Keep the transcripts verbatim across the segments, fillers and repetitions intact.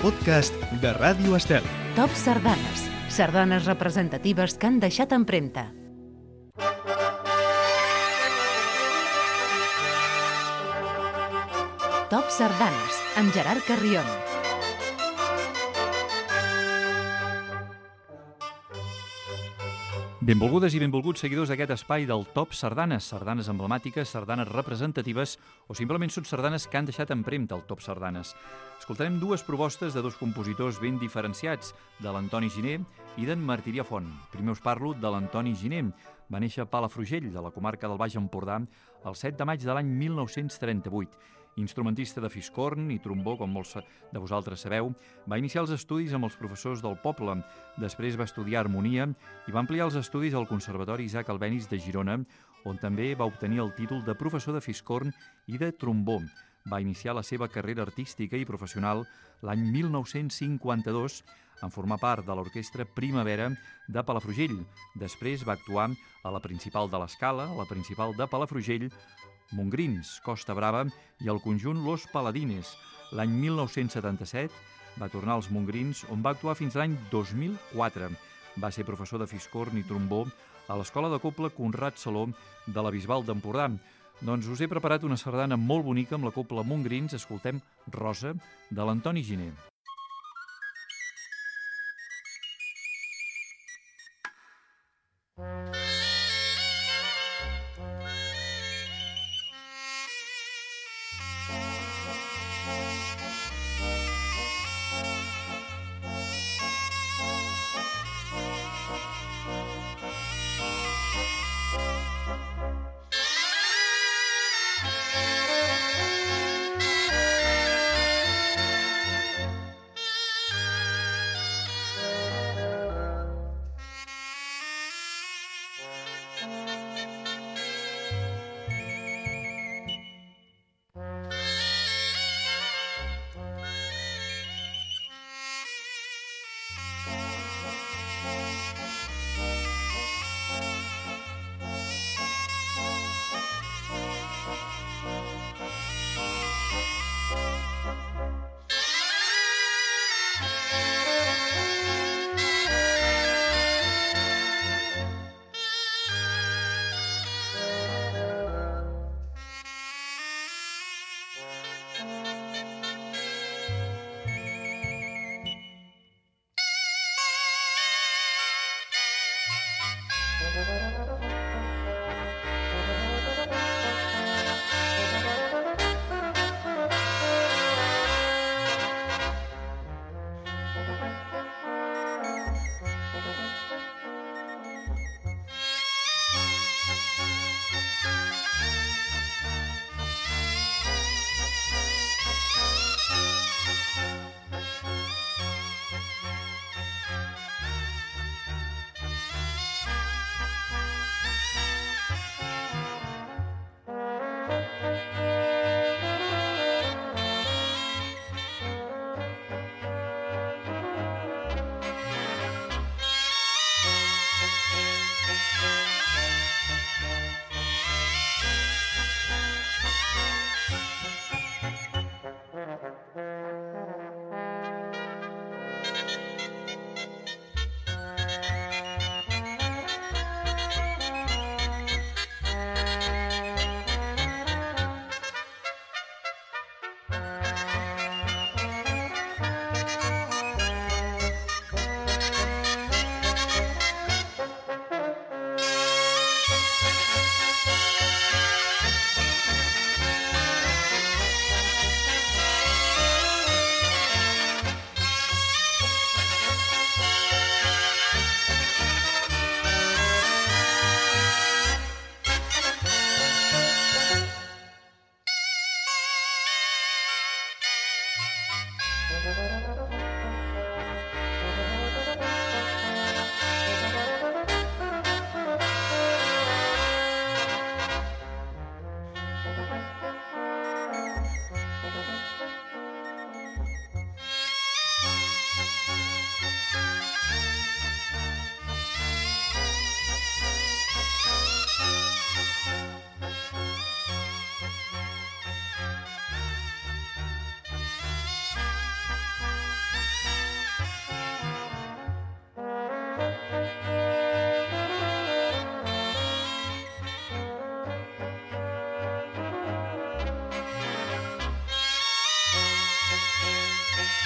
podcast de Ràdio Estel. Top Sardanes. Sardanes representatives que han deixat empremta. Top Sardanes, amb Gerard Carrion. Benvolgudes i benvolguts seguidors d'aquest espai del Top Sardanes, sardanes emblemàtiques, sardanes representatives o simplement són sardanes que han deixat empremta el Top Sardanes. Escoltarem dues propostes de dos compositors ben diferenciats, de l'Antoni Giner i d'en Martirià Font. Primer us parlo de l'Antoni Giner. Va néixer a Palafrugell, de la comarca del Baix Empordà, el set de maig de l'any mil nou-cents trenta-vuit. Instrumentista de fiscorn i trombó, com molts de vosaltres sabeu, va iniciar els estudis amb els professors del poble. Després va estudiar harmonia i va ampliar els estudis al Conservatori Isaac Albéniz de Girona, on també va obtenir el títol de professor de fiscorn i de trombó. Va iniciar la seva carrera artística i professional l'any mil nou-cents cinquanta-dos en formar part de l'Orquestra Primavera de Palafrugell. Després va actuar a la Principal de l'Escala, a la Principal de Palafrugell, Montgrins, Costa Brava i el conjunt Los Paladines. L'any mil nou-cents setanta-set va tornar als Montgrins, on va actuar fins l'any dos mil quatre. Va ser professor de fiscorn i trombó a l'Escola de Cobla Conrad Saló de la Bisbal d'Empordà. Doncs us he preparat una sardana molt bonica amb la Cobla Montgrins. Escoltem Rosa, de l'Antoni Giner.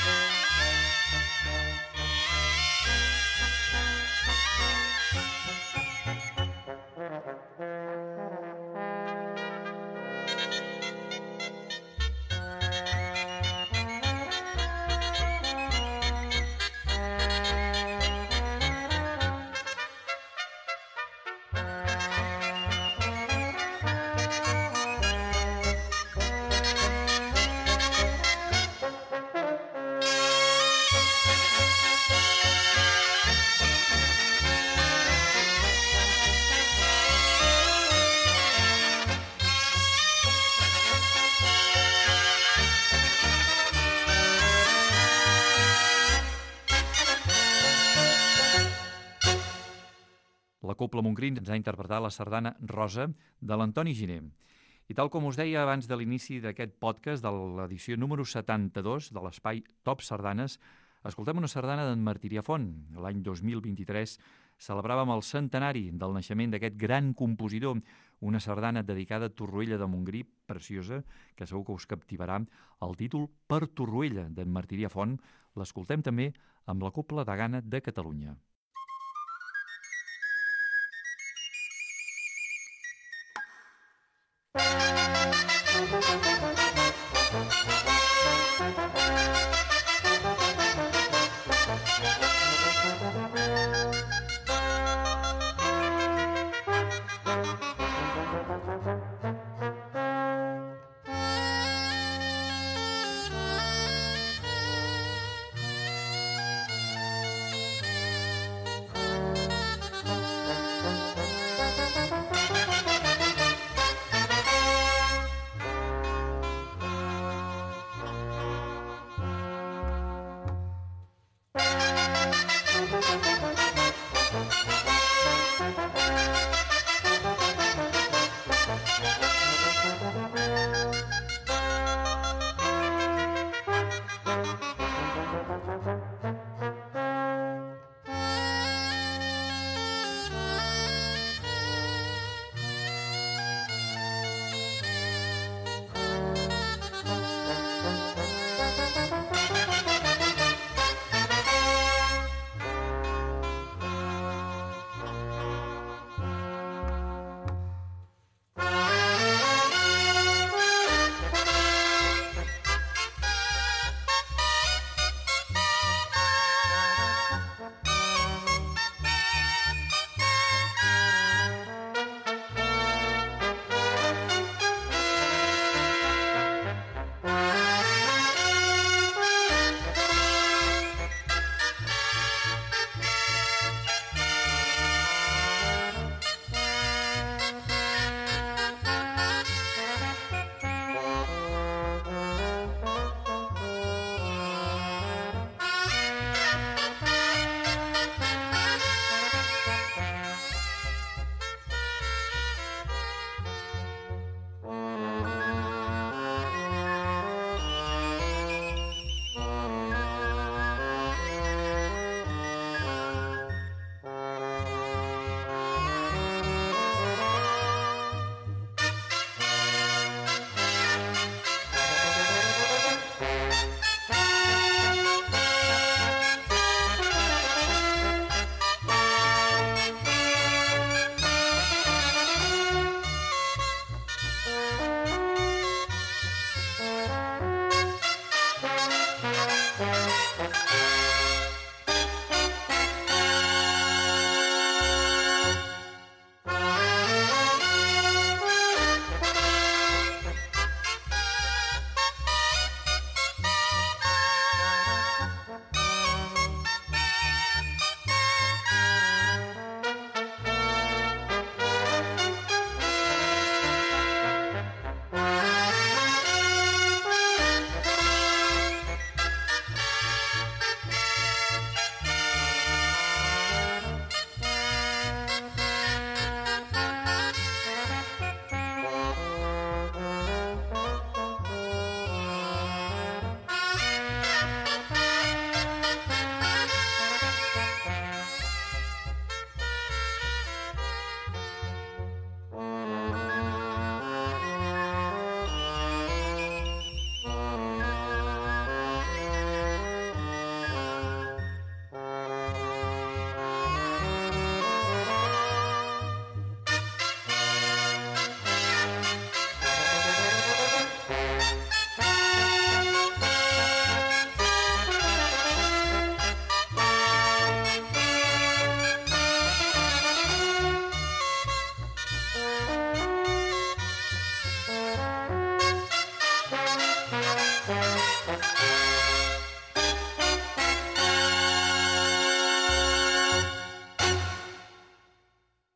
La Cobla Montgrí ens ha interpretat la sardana Rosa de l'Antoni Giner. I tal com us deia abans de l'inici d'aquest podcast, de l'edició número setanta-dos de l'espai Top Sardanes, escoltem una sardana d'en Martirià Font. L'any dos mil vint-i-tres celebràvem el centenari del naixement d'aquest gran compositor, una sardana dedicada a Torroella de Montgrí, preciosa, que segur que us captivarà. El títol Per Torroella d'en Martirià Font l'escoltem també amb la Cobla de Gana de Catalunya.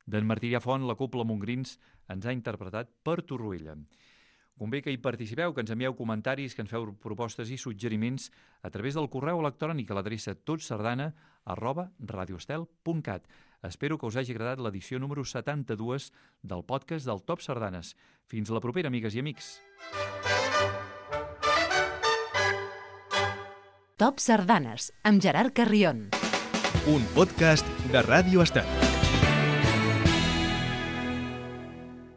D'en Martí Font, la Copla Montgrins ens ha interpretat Per Torroella. Convé que hi participeu, que ens envieu comentaris, que ens feu propostes i suggeriments a través del correu electrònic a l'adreça totsardana arroba radioestel punt cat. Espero que us hagi agradat l'edició número setanta-dos del podcast del Top Sardanes. Fins la propera, amigues i amics. Top Sardanes, amb Gerard Carrion. Un podcast de Ràdio Estel.